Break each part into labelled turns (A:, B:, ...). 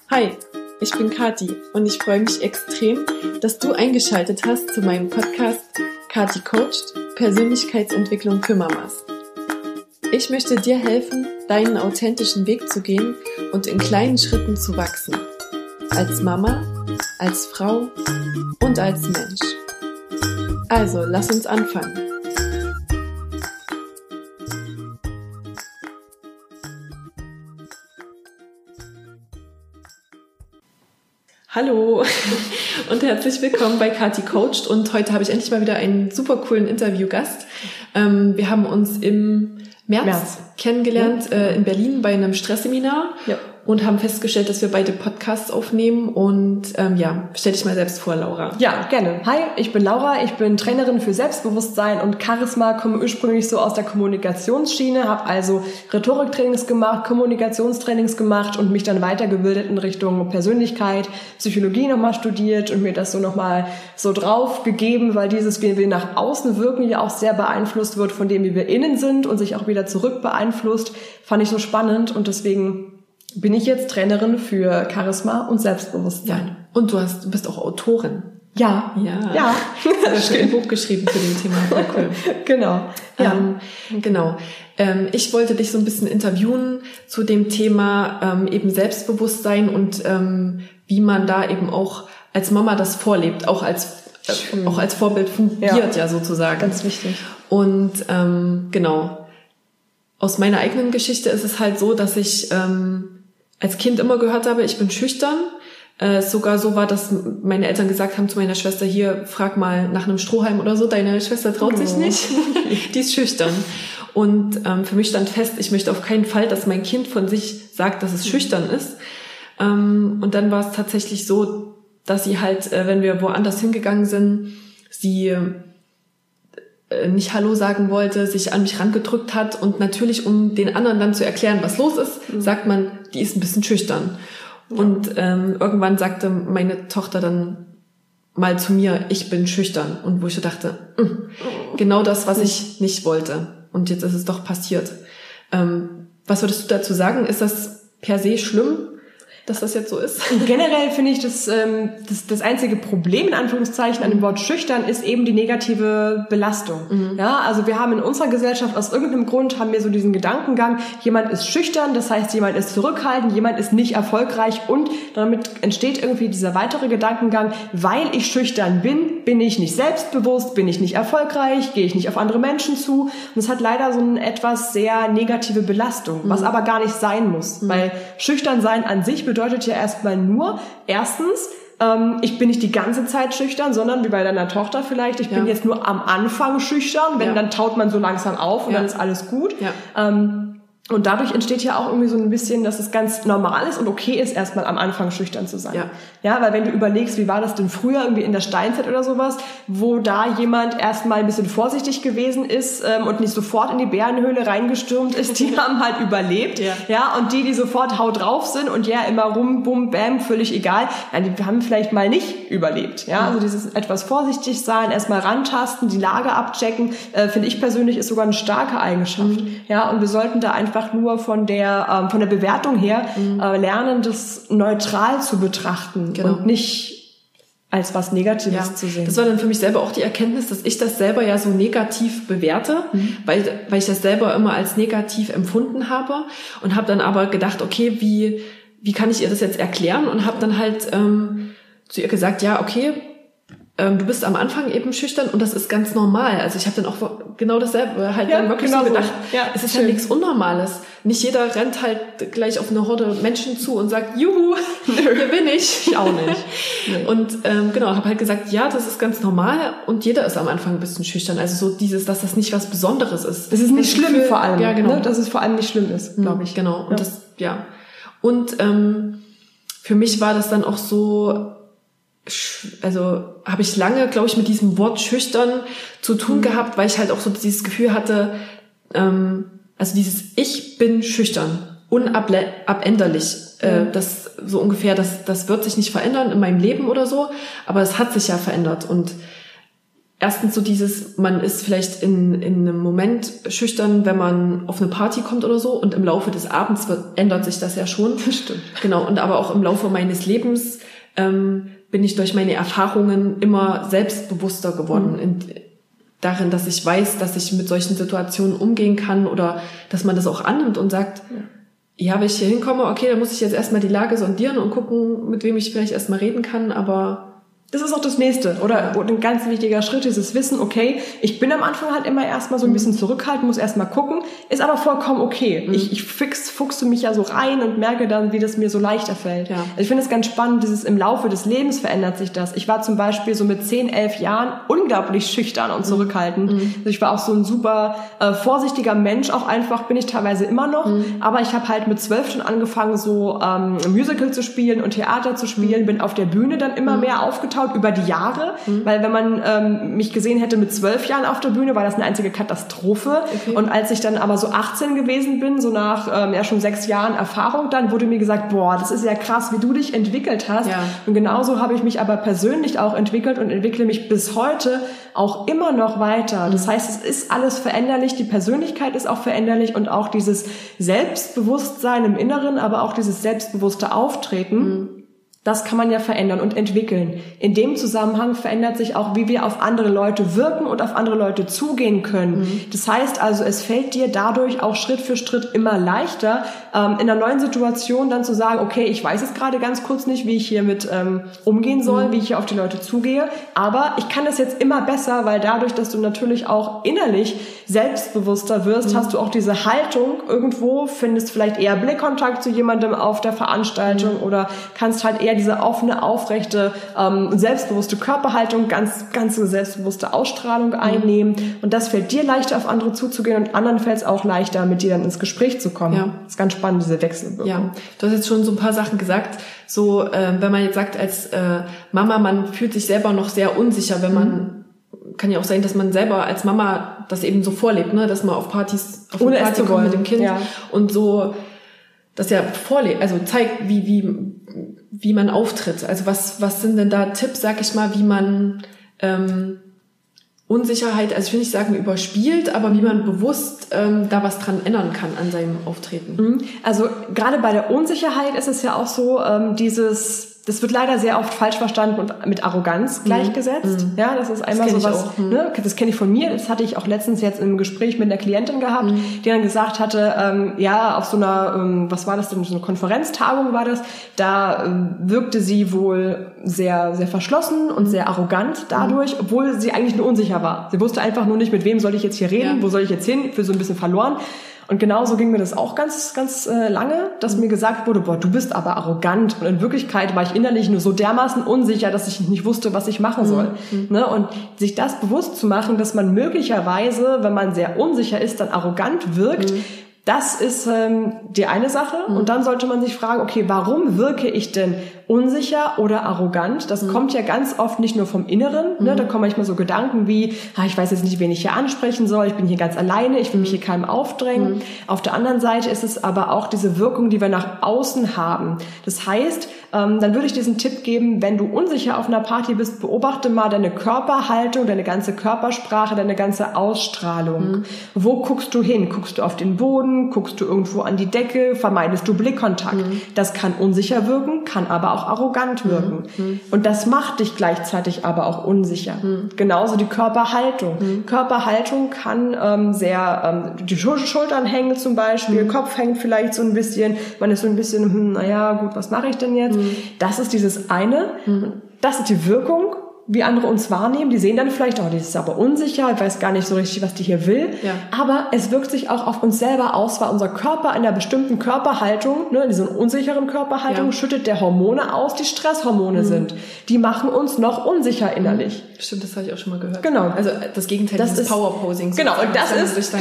A: Hi, ich bin Kathi und ich freue mich extrem, dass du eingeschaltet hast zu meinem Podcast Kathi Coacht – Persönlichkeitsentwicklung für Mamas. Ich möchte dir helfen, deinen authentischen Weg zu gehen und in kleinen Schritten zu wachsen. Als Mama, als Frau und als Mensch. Also, lass uns anfangen. Hallo und herzlich willkommen bei Kathi Coacht und heute habe ich endlich mal wieder einen super coolen Interviewgast. Wir haben uns im März kennengelernt in Berlin bei einem Stressseminar und haben festgestellt, dass wir beide Podcasts aufnehmen und stell dich mal selbst vor, Laura.
B: Ja, gerne. Hi, ich bin Laura, ich bin Trainerin für Selbstbewusstsein und Charisma, komme ursprünglich so aus der Kommunikationsschiene, habe also Rhetoriktrainings gemacht, Kommunikationstrainings gemacht und mich dann weitergebildet in Richtung Persönlichkeit, Psychologie nochmal studiert und mir das so nochmal so drauf gegeben, weil dieses, wie wir nach außen wirken, ja auch sehr beeinflusst wird von dem, wie wir innen sind und sich auch wieder zurück beeinflusst, fand ich so spannend und deswegen bin ich jetzt Trainerin für Charisma und Selbstbewusstsein.
A: Ja. Und du bist auch Autorin.
B: Ja.
A: Du hast ein Buch geschrieben zu dem Thema. Sehr cool.
B: Genau.
A: Ja. Ich wollte dich so ein bisschen interviewen zu dem Thema eben Selbstbewusstsein und wie man da eben auch als Mama das vorlebt, auch als Vorbild fungiert ja sozusagen.
B: Ganz wichtig.
A: Und aus meiner eigenen Geschichte ist es halt so, dass ich als Kind immer gehört habe, ich bin schüchtern. Sogar so war, dass meine Eltern gesagt haben zu meiner Schwester, hier, frag mal nach einem Strohhalm oder so, deine Schwester traut sich nicht, die ist schüchtern. Und für mich stand fest, ich möchte auf keinen Fall, dass mein Kind von sich sagt, dass es schüchtern ist. Und dann war es tatsächlich so, dass sie halt, wenn wir woanders hingegangen sind, sie nicht Hallo sagen wollte, sich an mich rangedrückt hat und natürlich, um den anderen dann zu erklären, was los ist, sagt man, die ist ein bisschen schüchtern. Ja. Und irgendwann sagte meine Tochter dann mal zu mir, ich bin schüchtern. Und wo ich dachte, genau das, was ich nicht wollte. Und jetzt ist es doch passiert. Was würdest du dazu sagen? Ist das per se schlimm, dass das jetzt so ist?
B: Generell finde ich, das einzige Problem, in Anführungszeichen, an dem Wort schüchtern ist eben die negative Belastung. Ja, also wir haben in unserer Gesellschaft aus irgendeinem Grund haben wir so diesen Gedankengang, jemand ist schüchtern, das heißt, jemand ist zurückhaltend, jemand ist nicht erfolgreich und damit entsteht irgendwie dieser weitere Gedankengang, weil ich schüchtern bin ich nicht selbstbewusst, bin ich nicht erfolgreich, gehe ich nicht auf andere Menschen zu. Und es hat leider so eine etwas sehr negative Belastung, was aber gar nicht sein muss, weil schüchtern sein an sich bedeutet ja erstmal nur, erstens, ich bin nicht die ganze Zeit schüchtern, sondern wie bei deiner Tochter vielleicht, ich bin jetzt nur am Anfang schüchtern, dann taut man so langsam auf und dann ist alles gut. Ja. Und dadurch entsteht ja auch irgendwie so ein bisschen, dass es ganz normal ist und okay ist, erstmal am Anfang schüchtern zu sein. Ja, weil wenn du überlegst, wie war das denn früher irgendwie in der Steinzeit oder sowas, wo da jemand erstmal ein bisschen vorsichtig gewesen ist und nicht sofort in die Bärenhöhle reingestürmt ist, die haben halt überlebt. Ja, und die sofort haut drauf sind und immer rum, bum, bam, völlig egal, die haben vielleicht mal nicht überlebt. Ja, also dieses etwas vorsichtig sein, erstmal rantasten, die Lage abchecken, finde ich persönlich ist sogar eine starke Eigenschaft. Ja, und wir sollten da einfach nur von der Bewertung her lernen, das neutral zu betrachten und nicht als was Negatives zu sehen.
A: Das war dann für mich selber auch die Erkenntnis, dass ich das selber ja so negativ bewerte, weil ich das selber immer als negativ empfunden habe und habe dann aber gedacht, okay, wie kann ich ihr das jetzt erklären und habe dann halt zu ihr gesagt, ja, okay, du bist am Anfang eben schüchtern und das ist ganz normal. Also ich habe dann auch genau dasselbe halt dann wirklich so gedacht, es ist ja nichts Unnormales. Nicht jeder rennt halt gleich auf eine Horde Menschen zu und sagt, juhu, hier bin ich.
B: Ich auch nicht.
A: Und habe halt gesagt, ja, das ist ganz normal und jeder ist am Anfang ein bisschen schüchtern. Also so dieses, dass das nicht was Besonderes ist.
B: Das ist nicht schlimm vor allem.
A: Ja, genau.
B: Ne? Dass es vor allem nicht schlimm ist, glaube ich.
A: Genau. Und Und für mich war das dann auch so, also habe ich lange, glaube ich, mit diesem Wort schüchtern zu tun gehabt, weil ich halt auch so dieses Gefühl hatte, also dieses Ich bin schüchtern, unabänderlich, das so ungefähr, das wird sich nicht verändern in meinem Leben oder so, aber es hat sich ja verändert und erstens so man ist vielleicht in einem Moment schüchtern, wenn man auf eine Party kommt oder so, und im Laufe des Abends ändert sich das ja schon.
B: Stimmt.
A: Genau, und aber auch im Laufe meines Lebens bin ich durch meine Erfahrungen immer selbstbewusster geworden darin, dass ich weiß, dass ich mit solchen Situationen umgehen kann oder dass man das auch annimmt und sagt, ja, wenn ich hier hinkomme, okay, dann muss ich jetzt erstmal die Lage sondieren und gucken, mit wem ich vielleicht erstmal reden kann, aber
B: das ist auch das Nächste. Oder ein ganz wichtiger Schritt ist das Wissen, okay, ich bin am Anfang halt immer erstmal so ein bisschen zurückhaltend, muss erstmal gucken, ist aber vollkommen okay. Ich fuchse mich ja so rein und merke dann, wie das mir so leichter fällt.
A: Ja.
B: Also ich finde es ganz spannend, im Laufe des Lebens verändert sich das. Ich war zum Beispiel so mit 10, 11 Jahren unglaublich schüchtern und zurückhaltend. Also ich war auch so ein super vorsichtiger Mensch, auch einfach bin ich teilweise immer noch, aber ich habe halt mit 12 schon angefangen, so Musical zu spielen und Theater zu spielen, bin auf der Bühne dann immer mehr aufgetaucht über die Jahre, weil wenn man mich gesehen hätte mit 12 Jahren auf der Bühne, war das eine einzige Katastrophe. Okay. Und als ich dann aber so 18 gewesen bin, so nach schon 6 Jahren Erfahrung, dann wurde mir gesagt, boah, das ist ja krass, wie du dich entwickelt hast. Ja. Und genauso habe ich mich aber persönlich auch entwickelt und entwickle mich bis heute auch immer noch weiter. Das heißt, es ist alles veränderlich, die Persönlichkeit ist auch veränderlich und auch dieses Selbstbewusstsein im Inneren, aber auch dieses selbstbewusste Auftreten, das kann man ja verändern und entwickeln. In dem Zusammenhang verändert sich auch, wie wir auf andere Leute wirken und auf andere Leute zugehen können. Das heißt also, es fällt dir dadurch auch Schritt für Schritt immer leichter, in einer neuen Situation dann zu sagen, okay, ich weiß jetzt gerade ganz kurz nicht, wie ich hier mit umgehen soll, wie ich hier auf die Leute zugehe, aber ich kann das jetzt immer besser, weil dadurch, dass du natürlich auch innerlich selbstbewusster wirst, hast du auch diese Haltung irgendwo, findest vielleicht eher Blickkontakt zu jemandem auf der Veranstaltung oder kannst halt eher diese offene, aufrechte, selbstbewusste Körperhaltung, ganz selbstbewusste Ausstrahlung einnehmen. Und das fällt dir leichter, auf andere zuzugehen und anderen fällt es auch leichter, mit dir dann ins Gespräch zu kommen. Ja. Das ist ganz spannend, diese Wechselwirkung.
A: Ja, du hast jetzt schon so ein paar Sachen gesagt. So, wenn man jetzt sagt, als Mama, man fühlt sich selber noch sehr unsicher, wenn man kann ja auch sein, dass man selber als Mama das eben so vorlebt, ne, dass man auf Partys
B: ohne Party kommt
A: mit dem Kind und so das ja vorlebt, also zeigt, wie man auftritt. Also was sind denn da Tipps, sag ich mal, wie man Unsicherheit, also ich will nicht sagen überspielt, aber wie man bewusst da was dran ändern kann an seinem Auftreten.
B: Also gerade bei der Unsicherheit ist es ja auch so, das wird leider sehr oft falsch verstanden und mit Arroganz gleichgesetzt. Ja, das ist einmal sowas, ne, das kenne ich von mir, das hatte ich auch letztens jetzt im Gespräch mit einer Klientin gehabt, die dann gesagt hatte, auf so einer, was war das denn, so eine Konferenztagung war das, da wirkte sie wohl sehr, sehr verschlossen und sehr arrogant dadurch, obwohl sie eigentlich nur unsicher war. Sie wusste einfach nur nicht, mit wem soll ich jetzt hier reden, wo soll ich jetzt hin, für so ein bisschen verloren. Und genauso ging mir das auch ganz lange, dass mir gesagt wurde, boah, du bist aber arrogant. Und in Wirklichkeit war ich innerlich nur so dermaßen unsicher, dass ich nicht wusste, was ich machen soll. Ne? Und sich das bewusst zu machen, dass man möglicherweise, wenn man sehr unsicher ist, dann arrogant wirkt, das ist die eine Sache. Und dann sollte man sich fragen, okay, warum wirke ich denn unsicher oder arrogant? Das kommt ja ganz oft nicht nur vom Inneren. Ne? Da kommen manchmal so Gedanken wie, ich weiß jetzt nicht, wen ich hier ansprechen soll, ich bin hier ganz alleine, ich will mich hier keinem aufdrängen. Auf der anderen Seite ist es aber auch diese Wirkung, die wir nach außen haben. Das heißt, dann würde ich diesen Tipp geben, wenn du unsicher auf einer Party bist, beobachte mal deine Körperhaltung, deine ganze Körpersprache, deine ganze Ausstrahlung. Wo guckst du hin? Guckst du auf den Boden? Guckst du irgendwo an die Decke? Vermeidest du Blickkontakt? Das kann unsicher wirken, kann aber auch arrogant wirken. Und das macht dich gleichzeitig aber auch unsicher. Genauso die Körperhaltung. Körperhaltung kann die Schultern hängen zum Beispiel, Kopf hängt vielleicht so ein bisschen, man ist so ein bisschen, naja, gut, was mache ich denn jetzt? Das ist dieses eine. Das ist die Wirkung, wie andere uns wahrnehmen. Die sehen dann vielleicht, die ist aber unsicher, ich weiß gar nicht so richtig, was die hier will. Ja. Aber es wirkt sich auch auf uns selber aus, weil unser Körper in einer bestimmten Körperhaltung, in dieser unsicheren Körperhaltung, schüttet der Hormone aus, die Stresshormone sind. Die machen uns noch unsicher innerlich.
A: Stimmt, das habe ich auch schon mal gehört.
B: Genau.
A: Also das Gegenteil des Powerposings.
B: Genau, und das ist
A: durch deinen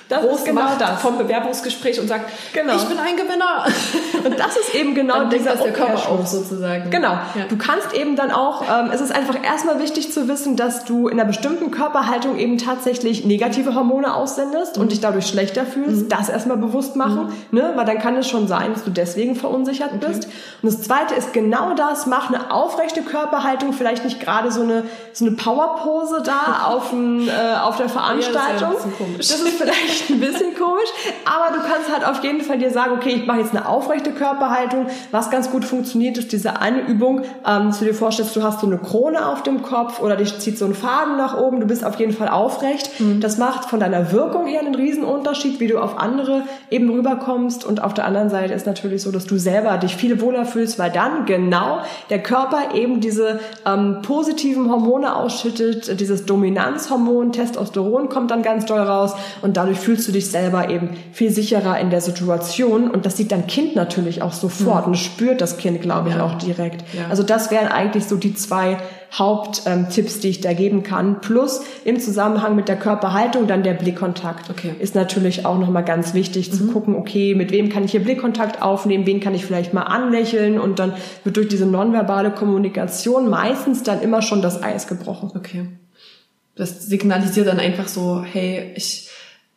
A: groß macht vom Bewerbungsgespräch und sagt,
B: genau.
A: Ich bin ein Gewinner.
B: Und das ist eben genau dieser
A: der Körper auch sozusagen.
B: Genau. Ja. Du kannst eben dann auch, es ist einfach erstmal wichtig zu wissen, dass du in einer bestimmten Körperhaltung eben tatsächlich negative Hormone aussendest und dich dadurch schlechter fühlst. Das erstmal bewusst machen, ne? Weil dann kann es schon sein, dass du deswegen verunsichert bist. Und das Zweite ist genau das, mach eine aufrechte Körperhaltung, vielleicht nicht gerade so eine Powerpose da auf der Veranstaltung. Das ist vielleicht ein bisschen komisch, aber du kannst halt auf jeden Fall dir sagen, okay, ich mache jetzt eine aufrechte Körperhaltung. Was ganz gut funktioniert, ist diese eine Übung, dass du dir vorstellst, du hast so eine Krone auf dem Kopf oder dich zieht so ein Faden nach oben, du bist auf jeden Fall aufrecht. Das macht von deiner Wirkung her einen riesen Unterschied, wie du auf andere eben rüberkommst, und auf der anderen Seite ist natürlich so, dass du selber dich viel wohler fühlst, weil dann genau der Körper eben diese positiven Hormone ausschüttet, dieses Dominanzhormon, Testosteron kommt dann ganz doll raus und dadurch fühlst du dich selber eben viel sicherer in der Situation, und das sieht dein Kind natürlich auch sofort und spürt das Kind, glaube ich, auch direkt. Ja. Also das wären eigentlich so die 2 Haupttipps, die ich da geben kann. Plus im Zusammenhang mit der Körperhaltung dann der Blickkontakt. Ist natürlich auch nochmal ganz wichtig zu gucken, okay, mit wem kann ich hier Blickkontakt aufnehmen, wen kann ich vielleicht mal anlächeln, und dann wird durch diese nonverbale Kommunikation meistens dann immer schon das Eis gebrochen.
A: Okay. Das signalisiert dann einfach so, hey, ich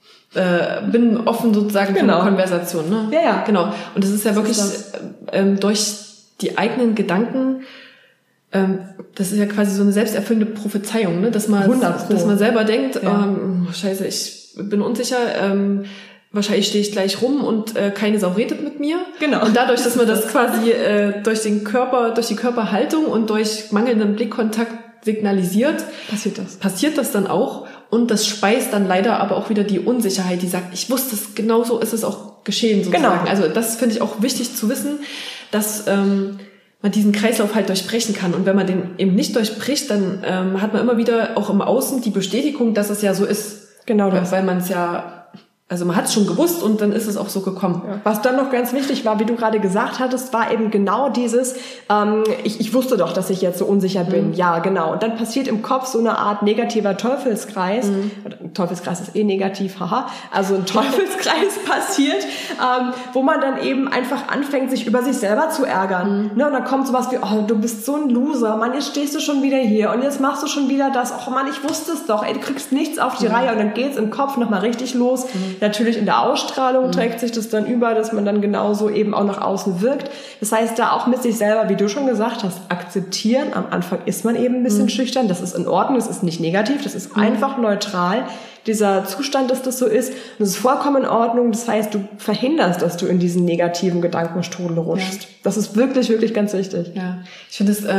A: bin offen sozusagen für eine Konversation. Ne?
B: Ja.
A: Genau. Und das ist ja wirklich durch die eigenen Gedanken, das ist ja quasi so eine selbsterfüllende Prophezeiung, ne? Dass man selber denkt, scheiße, ich bin unsicher, wahrscheinlich stehe ich gleich rum und keine Sau redet mit mir.
B: Genau.
A: Und dadurch, dass man das quasi durch die Körperhaltung und durch mangelnden Blickkontakt signalisiert, passiert das dann auch. Und das speist dann leider aber auch wieder die Unsicherheit, die sagt, ich wusste es, genau so ist es auch geschehen sozusagen. Genau. Also das finde ich auch wichtig zu wissen, dass man diesen Kreislauf halt durchbrechen kann. Und wenn man den eben nicht durchbricht, dann hat man immer wieder auch im Außen die Bestätigung, dass es ja so ist.
B: Genau das.
A: Weil man es also man hat es schon gewusst und dann ist es auch so gekommen.
B: Ja. Was dann noch ganz wichtig war, wie du gerade gesagt hattest, war eben genau dieses, ich wusste doch, dass ich jetzt so unsicher bin. Ja, genau. Und dann passiert im Kopf so eine Art negativer Teufelskreis. Teufelskreis ist negativ, haha. Also ein Teufelskreis passiert, wo man dann eben einfach anfängt, sich über sich selber zu ärgern. Ne? Und dann kommt sowas wie, oh, du bist so ein Loser, Mann, jetzt stehst du schon wieder hier und jetzt machst du schon wieder das. Oh Mann, ich wusste es doch, ey, du kriegst nichts auf die Reihe. Und dann geht's im Kopf nochmal richtig los. Natürlich in der Ausstrahlung trägt sich das dann über, dass man dann genauso eben auch nach außen wirkt. Das heißt, da auch mit sich selber, wie du schon gesagt hast, akzeptieren. Am Anfang ist man eben ein bisschen schüchtern. Das ist in Ordnung, das ist nicht negativ, das ist einfach neutral. Dieser Zustand, dass das so ist. Und das ist vollkommen in Ordnung. Das heißt, du verhinderst, dass du in diesen negativen Gedankenstrudel rutschst. Ja. Das ist wirklich, wirklich ganz wichtig.
A: Ja, ich finde es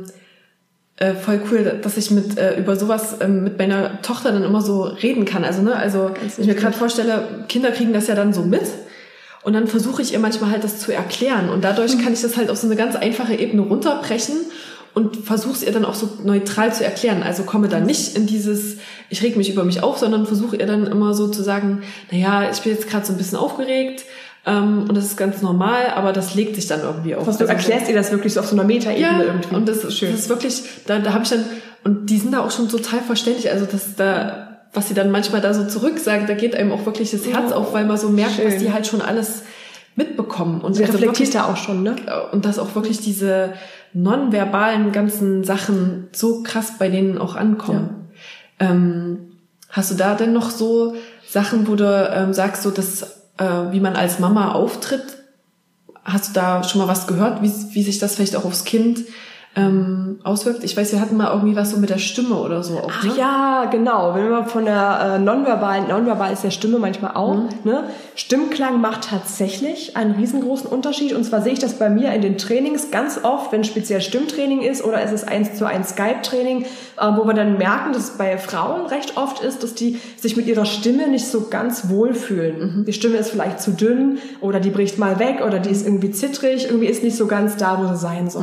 A: voll cool, dass ich über sowas mit meiner Tochter dann immer so reden kann. Also wenn ich mir gerade vorstelle, Kinder kriegen das ja dann so mit und dann versuche ich ihr manchmal halt das zu erklären und dadurch kann ich das halt auf so eine ganz einfache Ebene runterbrechen und versuche es ihr dann auch so neutral zu erklären. Also komme dann nicht in dieses, ich reg mich über mich auf, sondern versuche ihr dann immer so zu sagen, naja, ich bin jetzt gerade so ein bisschen aufgeregt, und das ist ganz normal, aber das legt sich dann irgendwie auf.
B: Du erklärst ihr das wirklich so auf so einer Metaebene irgendwie.
A: Und das ist schön. Das ist wirklich, da habe ich dann, und die sind da auch schon total verständlich, also was sie dann manchmal da so zurück sagen, da geht einem auch wirklich das Herz auf, weil man so merkt, was die halt schon alles mitbekommen. Und
B: sie reflektiert da auch schon, ne?
A: Und dass auch wirklich diese nonverbalen ganzen Sachen so krass bei denen auch ankommen. Ja. Hast du da denn noch so Sachen, wo du sagst, so dass wie man als Mama auftritt? Hast du da schon mal was gehört, wie sich das vielleicht auch aufs Kind auswirkt? Ich weiß, wir hatten mal irgendwie was so mit der Stimme oder so auch, ne?
B: Ach ja, genau. Wenn wir von der nonverbal ist ja Stimme manchmal auch, ne? Stimmklang macht tatsächlich einen riesengroßen Unterschied. Und zwar sehe ich das bei mir in den Trainings ganz oft, wenn speziell Stimmtraining ist oder es ist 1:1 Skype-Training, wo wir dann merken, dass es bei Frauen recht oft ist, dass die sich mit ihrer Stimme nicht so ganz wohlfühlen. Die Stimme ist vielleicht zu dünn oder die bricht mal weg oder die ist irgendwie zittrig, irgendwie ist nicht so ganz da, wo sie sein soll.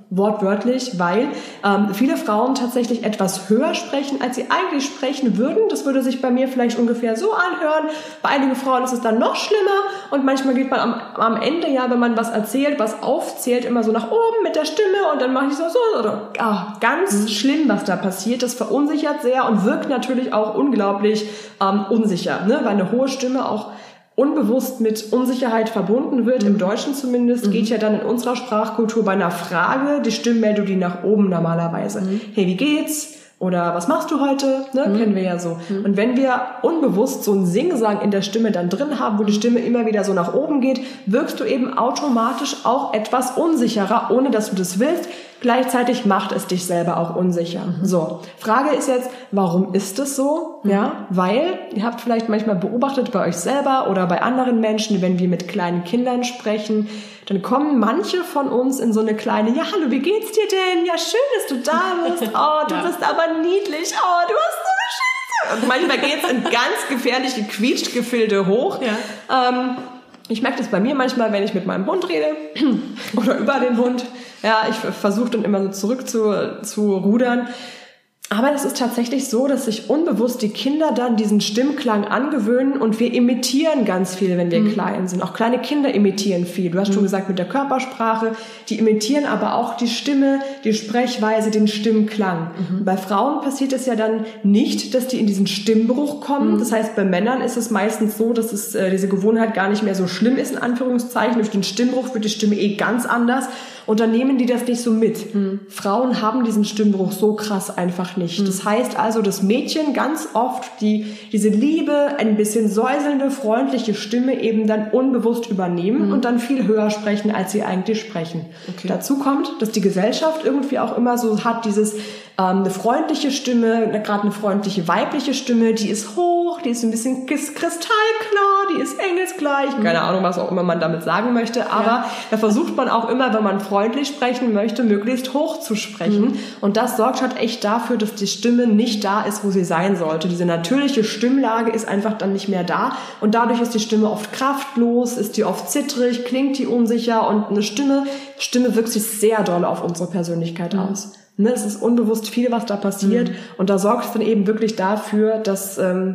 B: wortwörtlich, weil viele Frauen tatsächlich etwas höher sprechen, als sie eigentlich sprechen würden. Das würde sich bei mir vielleicht ungefähr so anhören. Bei einigen Frauen ist es dann noch schlimmer und manchmal geht man am Ende, ja, wenn man was erzählt, was aufzählt, immer so nach oben mit der Stimme und dann mache ich so oder ganz schlimm, was da passiert. Das verunsichert sehr und wirkt natürlich auch unglaublich unsicher, ne? Weil eine hohe Stimme auch unbewusst mit Unsicherheit verbunden wird, im Deutschen zumindest, geht ja dann in unserer Sprachkultur bei einer Frage die Stimmmelodie nach oben normalerweise. Hey, wie geht's? Oder was machst du heute? Ne? Kennen wir ja so. Und wenn wir unbewusst so einen Singsang in der Stimme dann drin haben, wo die Stimme immer wieder so nach oben geht, wirkst du eben automatisch auch etwas unsicherer, ohne dass du das willst. Gleichzeitig macht es dich selber auch unsicher. So, Frage ist jetzt, warum ist es so? Ja, weil ihr habt vielleicht manchmal beobachtet bei euch selber oder bei anderen Menschen, wenn wir mit kleinen Kindern sprechen, dann kommen manche von uns in so eine kleine, ja, hallo, wie geht's dir denn? Ja, schön, dass du da bist. Oh, du bist aber niedlich. Oh, du hast so eine Scheiße. Und manchmal geht's in ganz gefährliche Quietschgefilde hoch. Ja. Ich merke das bei mir manchmal, wenn ich mit meinem Hund rede oder über den Hund. Ja, ich versuche dann immer so zurück zu rudern. Aber es ist tatsächlich so, dass sich unbewusst die Kinder dann diesen Stimmklang angewöhnen und wir imitieren ganz viel, wenn wir klein sind. Auch kleine Kinder imitieren viel. Du hast schon gesagt, mit der Körpersprache. Die imitieren aber auch die Stimme, die Sprechweise, den Stimmklang. Bei Frauen passiert es ja dann nicht, dass die in diesen Stimmbruch kommen. Das heißt, bei Männern ist es meistens so, dass es diese Gewohnheit gar nicht mehr so schlimm ist, in Anführungszeichen. Durch den Stimmbruch wird die Stimme ganz anders. Und dann nehmen die das nicht so mit. Frauen haben diesen Stimmbruch so krass einfach nicht. Das heißt also, dass Mädchen ganz oft diese liebe, ein bisschen säuselnde, freundliche Stimme eben dann unbewusst übernehmen und dann viel höher sprechen, als sie eigentlich sprechen. Okay. Dazu kommt, dass die Gesellschaft irgendwie auch immer so hat, dieses eine freundliche Stimme, gerade eine freundliche weibliche Stimme, die ist hoch, die ist ein bisschen kristallklar, die ist engelsgleich, keine Ahnung, was auch immer man damit sagen möchte, aber da versucht man auch immer, wenn man freundlich sprechen möchte, möglichst hoch zu sprechen und das sorgt halt echt dafür, dass die Stimme nicht da ist, wo sie sein sollte. Diese natürliche Stimmlage ist einfach dann nicht mehr da und dadurch ist die Stimme oft kraftlos, ist die oft zittrig, klingt die unsicher und eine Stimme wirkt sich sehr doll auf unsere Persönlichkeit aus. Ne, es ist unbewusst viel, was da passiert und da sorgt es dann eben wirklich dafür, dass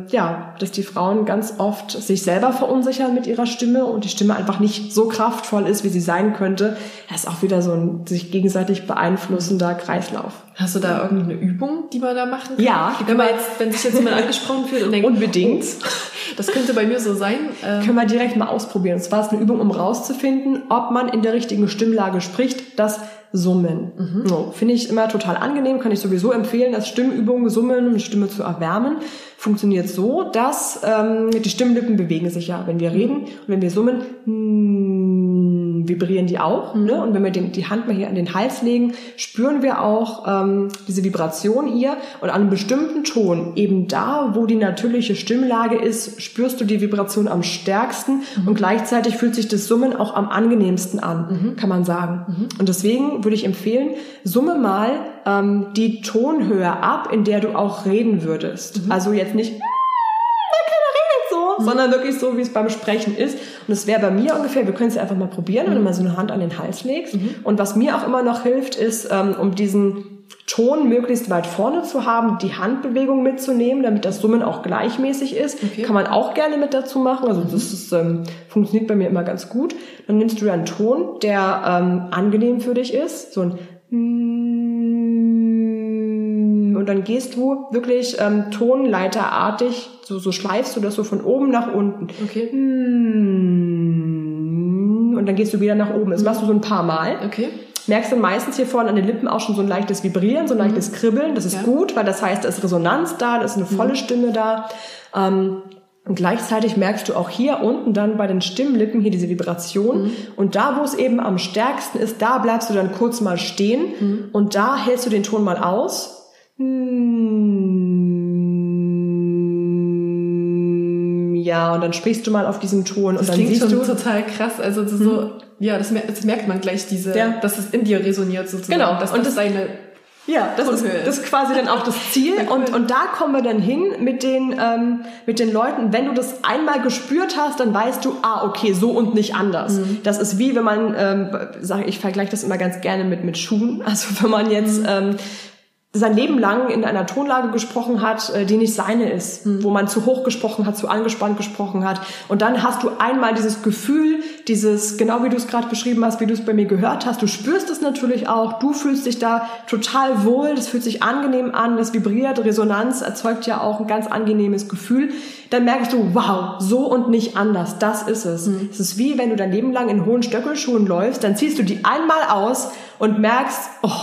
B: die Frauen ganz oft sich selber verunsichern mit ihrer Stimme und die Stimme einfach nicht so kraftvoll ist, wie sie sein könnte. Das ist auch wieder so ein sich gegenseitig beeinflussender Kreislauf.
A: Hast du da irgendeine Übung, die man da machen kann?
B: Ja.
A: Wenn sich jetzt jemand angesprochen fühlt und denkt,
B: unbedingt.
A: Das könnte bei mir so sein.
B: Können wir direkt mal ausprobieren. Und zwar ist eine Übung, um rauszufinden, ob man in der richtigen Stimmlage spricht, das Summen. So, finde ich immer total angenehm, kann ich sowieso empfehlen, dass Stimmübungen, Summen, um die Stimme zu erwärmen, funktioniert so, dass die Stimmlippen bewegen sich ja, wenn wir reden und wenn wir summen, vibrieren die auch. Ne? Und wenn wir die Hand mal hier an den Hals legen, spüren wir auch diese Vibration hier und an einem bestimmten Ton, eben da, wo die natürliche Stimmlage ist, spürst du die Vibration am stärksten und gleichzeitig fühlt sich das Summen auch am angenehmsten an, kann man sagen. Und deswegen würde ich empfehlen, summe mal die Tonhöhe ab, in der du auch reden würdest. Also jetzt nicht sondern wirklich so, wie es beim Sprechen ist. Und es wäre bei mir ungefähr, wir können es ja einfach mal probieren, wenn du mal so eine Hand an den Hals legst. Und was mir auch immer noch hilft, ist, um diesen Ton möglichst weit vorne zu haben, die Handbewegung mitzunehmen, damit das Summen auch gleichmäßig ist. Okay. Kann man auch gerne mit dazu machen. Also das ist, funktioniert bei mir immer ganz gut. Dann nimmst du einen Ton, der angenehm für dich ist. So ein und dann gehst du wirklich tonleiterartig, so schleifst du das so von oben nach unten.
A: Okay.
B: Und dann gehst du wieder nach oben. Das machst du so ein paar Mal.
A: Okay.
B: Merkst du meistens hier vorne an den Lippen auch schon so ein leichtes Vibrieren, so ein leichtes Kribbeln. Das ist gut, weil das heißt, da ist Resonanz da, da ist eine volle Stimme da. Und gleichzeitig merkst du auch hier unten dann bei den Stimmlippen hier diese Vibration. Und da, wo es eben am stärksten ist, da bleibst du dann kurz mal stehen. Und da hältst du den Ton mal aus. Ja, und dann sprichst du mal auf diesem Ton und dann siehst du
A: total krass, also so, ja, das merkt man gleich dass es in dir resoniert sozusagen,
B: genau,
A: dass
B: und
A: das deine
B: Ja, das ist quasi dann auch das Ziel.
A: Cool.
B: Und da kommen wir dann hin mit den Leuten. Wenn du das einmal gespürt hast, dann weißt du, okay, so und nicht anders. Das ist wie, wenn man, ich vergleiche das immer ganz gerne mit Schuhen. Also wenn man jetzt sein Leben lang in einer Tonlage gesprochen hat, die nicht seine ist, wo man zu hoch gesprochen hat, zu angespannt gesprochen hat. Und dann hast du einmal dieses Gefühl, genau wie du es gerade beschrieben hast, wie du es bei mir gehört hast, du spürst es natürlich auch, du fühlst dich da total wohl, das fühlt sich angenehm an, das vibriert, Resonanz erzeugt ja auch ein ganz angenehmes Gefühl. Dann merkst du, wow, so und nicht anders, das ist es. Es ist wie, wenn du dein Leben lang in hohen Stöckelschuhen läufst, dann ziehst du die einmal aus und merkst,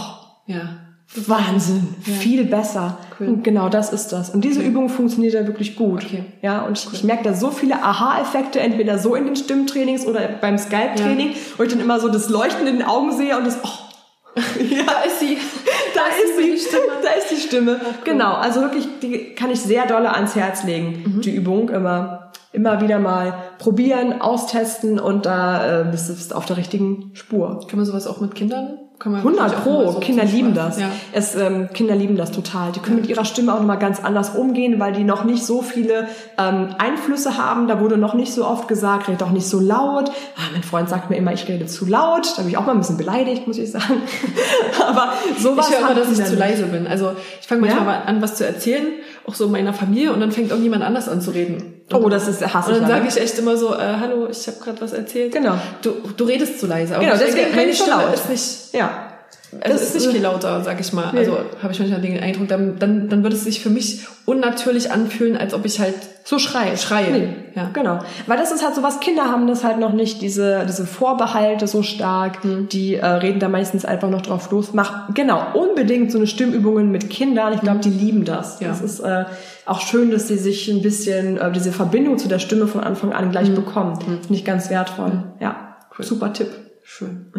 B: Wahnsinn, viel besser. Cool. Und genau das ist das. Und diese Übung funktioniert ja wirklich gut. Okay. Ja, und ich merke da so viele Aha-Effekte, entweder so in den Stimmtrainings oder beim Skype-Training, wo ich dann immer so das Leuchten in den Augen sehe und das,
A: da ist sie.
B: Da ist die Stimme. Ach, cool. Genau, also wirklich, die kann ich sehr dolle ans Herz legen, die Übung. Immer wieder mal probieren, austesten und da bist du auf der richtigen Spur.
A: Kann man sowas auch mit Kindern?
B: 100%.
A: So
B: Kinder lieben das. Ja. Kinder lieben das total. Die können mit ihrer Stimme auch nochmal ganz anders umgehen, weil die noch nicht so viele Einflüsse haben. Da wurde noch nicht so oft gesagt, red doch nicht so laut. Mein Freund sagt mir immer, ich rede zu laut. Da bin ich auch mal ein bisschen beleidigt, muss ich sagen. Aber sowas.
A: Ich höre immer, dass ich zu leise bin. Also ich fange manchmal an, was zu erzählen, auch so in meiner Familie, und dann fängt irgendjemand anders an zu reden.
B: Das ist hassig.
A: Und dann sage ich echt immer so, hallo, ich habe gerade was erzählt.
B: Genau.
A: Du redest zu leise. Aber
B: genau, deswegen
A: meine Stimme ist nicht...
B: Ja.
A: Es ist nicht viel lauter, sag ich mal. Nee. Also habe ich manchmal den Eindruck, dann wird es sich für mich unnatürlich anfühlen, als ob ich halt so schreie.
B: Nee.
A: Ja.
B: Genau. Weil das ist halt so was, Kinder haben das halt noch nicht, diese Vorbehalte so stark, die reden da meistens einfach noch drauf los. Mach unbedingt so eine Stimmübungen mit Kindern. Ich glaube, die lieben das. Ja. Das ist auch schön, dass sie sich ein bisschen diese Verbindung zu der Stimme von Anfang an gleich bekommen. Finde ich ganz wertvoll. Ja, cool. Super Tipp.
A: Schön.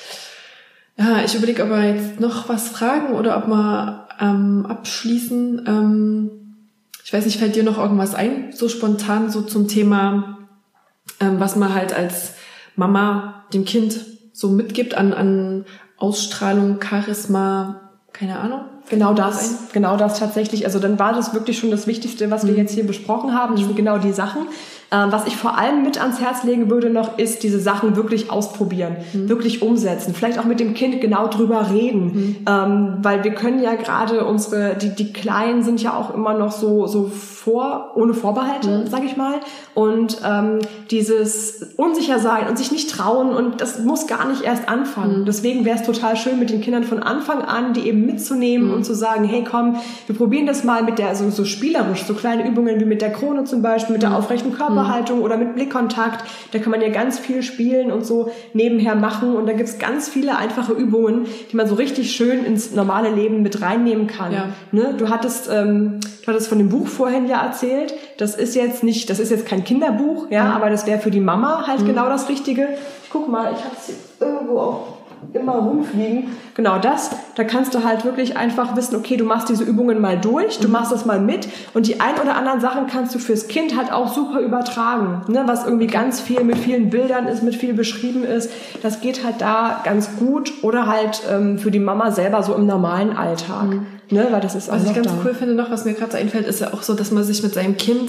A: Ja, ich überlege, ob wir jetzt noch was fragen oder ob wir abschließen. Ich weiß nicht, fällt dir noch irgendwas ein, so spontan, so zum Thema, was man halt als Mama dem Kind so mitgibt an Ausstrahlung, Charisma, keine Ahnung?
B: Genau das tatsächlich. Also dann war das wirklich schon das Wichtigste, was wir jetzt hier besprochen haben. Das sind genau die Sachen. Was ich vor allem mit ans Herz legen würde noch, ist diese Sachen wirklich ausprobieren, wirklich umsetzen. Vielleicht auch mit dem Kind genau drüber reden. Weil wir können ja gerade die Kleinen sind ja auch immer noch so ohne Vorbehalte, sag ich mal. Und dieses unsicher sein und sich nicht trauen, und das muss gar nicht erst anfangen. Deswegen wäre es total schön, mit den Kindern von Anfang an, die eben mitzunehmen und zu sagen, hey komm, wir probieren das mal mit der, so spielerisch, so kleine Übungen wie mit der Krone zum Beispiel, mit der aufrechten Körperhaltung oder mit Blickkontakt. Da kann man ja ganz viel spielen und so nebenher machen, und da gibt's ganz viele einfache Übungen, die man so richtig schön ins normale Leben mit reinnehmen kann. Ja. Ne? Du hattest von dem Buch vorhin ja erzählt. Das ist jetzt kein Kinderbuch, aber das wäre für die Mama halt genau das Richtige. Guck mal, ich habe es hier irgendwo auch immer rumfliegen. Genau das. Da kannst du halt wirklich einfach wissen, okay, du machst diese Übungen mal durch, du machst das mal mit, und die ein oder anderen Sachen kannst du fürs Kind halt auch super übertragen, ne? Was irgendwie ganz viel mit vielen Bildern ist, mit viel beschrieben ist. Das geht halt da ganz gut, oder halt für die Mama selber so im normalen Alltag. Ne? Weil das ist auch
A: was ich ganz cool finde noch, was mir gerade so einfällt, ist ja auch so, dass man sich mit seinem Kind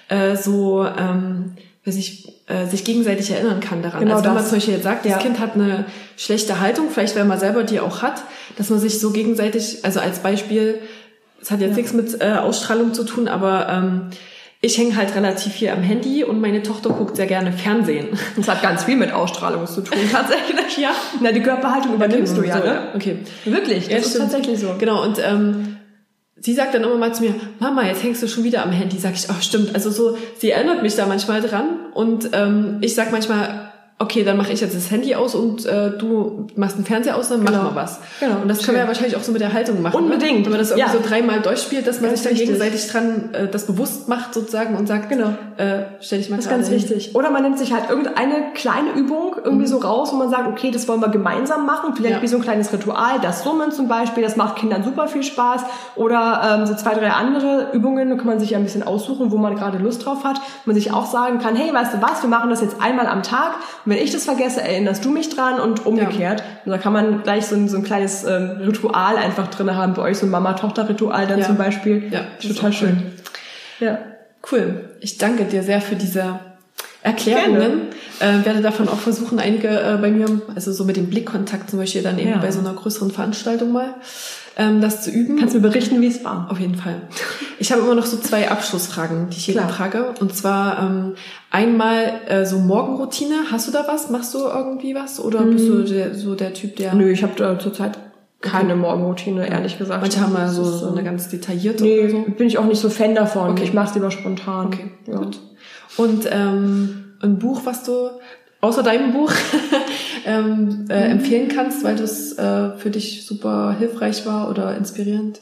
A: sich gegenseitig erinnern kann daran.
B: Genau,
A: also wenn man zum Beispiel jetzt sagt, das Kind hat eine schlechte Haltung, vielleicht weil man selber die auch hat, dass man sich so gegenseitig, also als Beispiel, es hat jetzt nichts mit Ausstrahlung zu tun, aber ich hänge halt relativ viel am Handy und meine Tochter guckt sehr gerne Fernsehen.
B: Das hat ganz viel mit Ausstrahlung zu tun, tatsächlich. Ja. Na, die Körperhaltung übernimmst du ja, ne?
A: Okay.
B: Wirklich, das ist tatsächlich so.
A: Genau, und sie sagt dann immer mal zu mir, Mama, jetzt hängst du schon wieder am Handy. Sag ich, stimmt. Also so, sie erinnert mich da manchmal dran, und ich sag manchmal, okay, dann mache ich jetzt das Handy aus und du machst den Fernseher aus, dann machen wir was. Genau. Und das können wir ja wahrscheinlich auch so mit der Haltung machen.
B: Unbedingt.
A: Ne? Wenn man das irgendwie so 3-mal durchspielt, dass man ganz sich dann gegenseitig dran das bewusst macht sozusagen und sagt, stell dich mal
B: das ist ganz wichtig. Oder man nimmt sich halt irgendeine kleine Übung irgendwie so raus, wo man sagt, okay, das wollen wir gemeinsam machen. Vielleicht wie so ein kleines Ritual, das Summen zum Beispiel, das macht Kindern super viel Spaß. Oder so 2, 3 andere Übungen, da kann man sich ja ein bisschen aussuchen, wo man gerade Lust drauf hat. Wo man sich auch sagen kann, hey, weißt du was, wir machen das jetzt einmal am Tag. Und Wenn ich das vergesse, erinnerst du mich dran und umgekehrt. Ja. Und da kann man gleich so ein kleines Ritual einfach drin haben, bei euch so ein Mama-Tochter-Ritual dann zum Beispiel.
A: Ja,
B: total schön.
A: Ja, cool. Ich danke dir sehr für diese Erklärungen. Werde davon auch versuchen, einige bei mir, also so mit dem Blickkontakt zum Beispiel dann eben bei so einer größeren Veranstaltung mal, das zu üben.
B: Kannst du mir berichten, wie es war?
A: Auf jeden Fall. Ich habe immer noch so 2 Abschlussfragen, die ich jedem frage. Und zwar einmal so Morgenroutine. Hast du da was? Machst du irgendwie was? Oder bist du der Typ, der...
B: Nö, ich habe da zurzeit keine Morgenroutine, ehrlich gesagt.
A: Manche haben ja so eine ganz detaillierte.
B: Nee,
A: oder so.
B: Bin ich auch nicht so Fan davon. Okay. Ich mache es lieber spontan.
A: Okay, gut. Und ein Buch, was du außer deinem Buch empfehlen kannst, weil das für dich super hilfreich war oder inspirierend?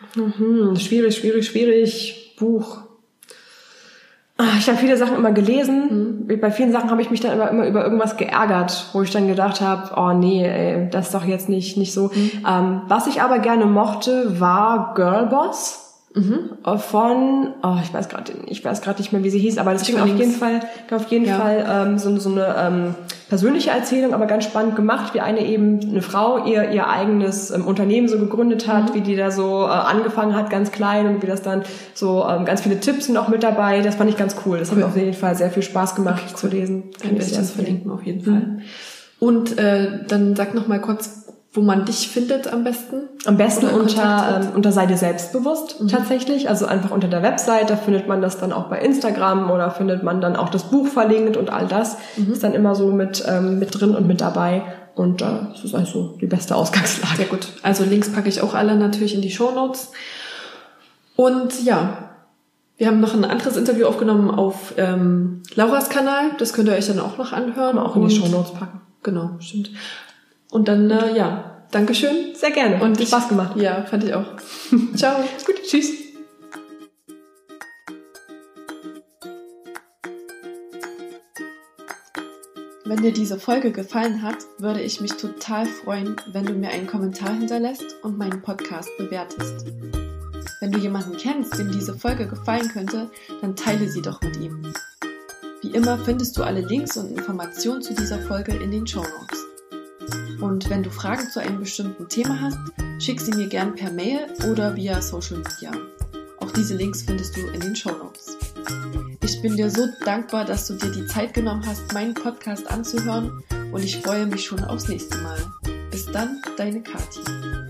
B: Schwierig. Buch. Ich habe viele Sachen immer gelesen. Bei vielen Sachen habe ich mich dann immer über irgendwas geärgert, wo ich dann gedacht habe, oh nee, ey, das ist doch jetzt nicht so. Was ich aber gerne mochte, war Girlboss. Von, ich weiß gerade nicht mehr, wie sie hieß, aber das ging auf jeden Fall so eine persönliche Erzählung, aber ganz spannend gemacht, wie eine Frau ihr eigenes Unternehmen so gegründet hat, wie die da so angefangen hat, ganz klein, und wie das dann so ganz viele Tipps sind auch mit dabei. Das fand ich ganz cool. Das hat mir auf jeden Fall sehr viel Spaß gemacht zu lesen.
A: Kann ich das verlinken auf jeden Fall. Und dann sag noch mal kurz, wo man dich findet am besten?
B: Am besten unter Sei dir selbstbewusst tatsächlich. Also einfach unter der Website, da findet man das dann auch bei Instagram oder findet man dann auch das Buch verlinkt und all das. Ist dann immer so mit drin und mit dabei. Und das ist also die beste Ausgangslage.
A: Sehr gut. Also Links packe ich auch alle natürlich in die Shownotes. Und ja, wir haben noch ein anderes Interview aufgenommen auf Lauras Kanal. Das könnt ihr euch dann auch noch anhören.
B: Auch in die Shownotes packen.
A: Genau, stimmt. Und dann, Dankeschön.
B: Sehr gerne.
A: Und
B: Spaß gemacht.
A: Ja, fand ich auch. Ciao.
B: Gut, tschüss.
A: Wenn dir diese Folge gefallen hat, würde ich mich total freuen, wenn du mir einen Kommentar hinterlässt und meinen Podcast bewertest. Wenn du jemanden kennst, dem diese Folge gefallen könnte, dann teile sie doch mit ihm. Wie immer findest du alle Links und Informationen zu dieser Folge in den Shownotes. Und wenn du Fragen zu einem bestimmten Thema hast, schick sie mir gern per Mail oder via Social Media. Auch diese Links findest du in den Shownotes. Ich bin dir so dankbar, dass du dir die Zeit genommen hast, meinen Podcast anzuhören, und ich freue mich schon aufs nächste Mal. Bis dann, deine Kathi.